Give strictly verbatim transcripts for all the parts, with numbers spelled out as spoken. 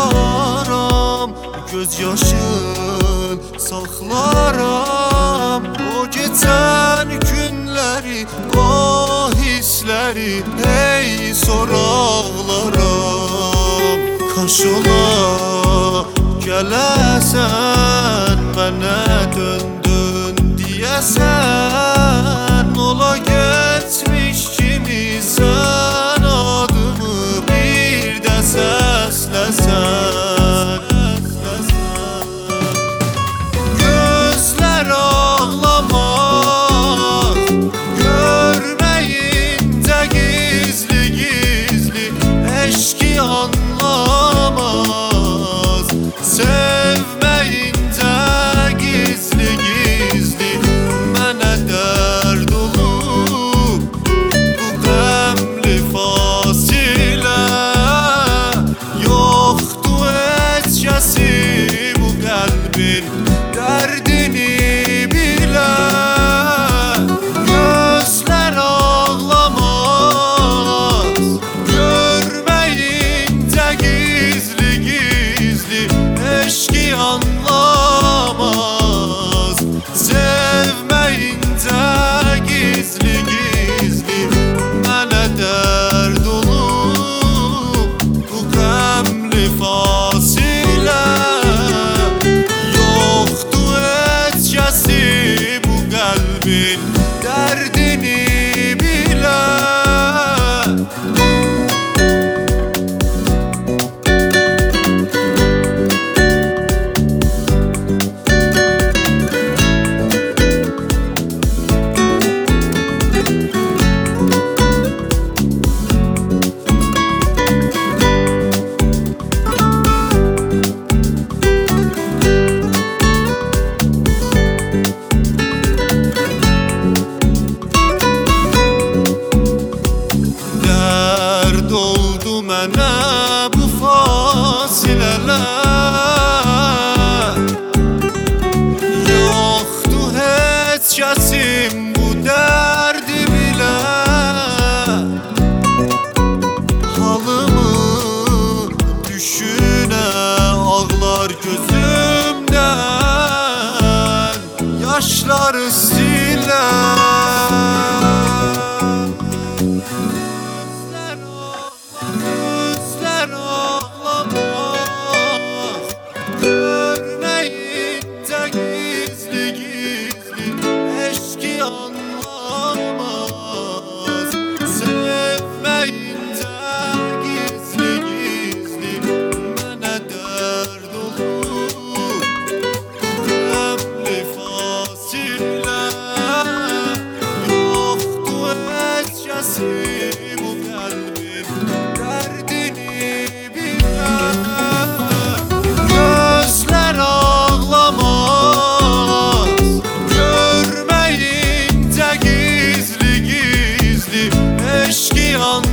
saklaram, göz yaşın saklaram. O geçen günleri, o hisleri hey sor ağlaram. Kaş ola gələsən, mənə döndün deyəsən. Ola geçmiş kimi sən adımı bir də səsləsən. Gözlər ağlamaz, görməyincə gizli gizli eşki anlamaz. Sevməyincə gizli gizli mənə dərd olub bu qəmli fasilə. Yoxdur heç kəsi bu qəlbin dərdini bilə. Gözlər ağlamaz, görməyincə gizli gizli eşki anlamaz. Sevməyincə gizli gizli mənə dərd olub bu qəmli fasilə. Yoxdur heç kəsi bu qəlbin dərdini bilə. Dərd oldu mənə bu fasilələr. Yoxdur heç kəsim bu dərdi bilə. Halımı düşünə ağlar gözümdən, yaşları silə. Gözlər ağlamaz, görməyincə gizli gizli eşki anlamaz. Sevməyincə gizli gizli mənə dərd olub qəmli fasilə. Yoxdur heç kəsi bu qəlbin dərdini bilə. Gözlər ağlamaz, görməyincə gizli gizli eşki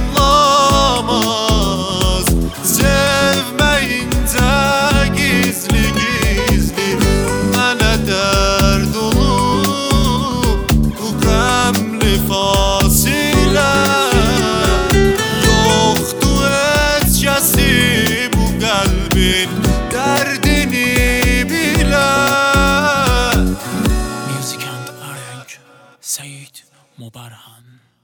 anlamaz. Sevməyincə gizli gizli mənə dərd olub bu qəmli fasilə. Yoxdur heç kəsi bu qəlbin dərdini bilə. Music and Arenk, Said Mubarhan.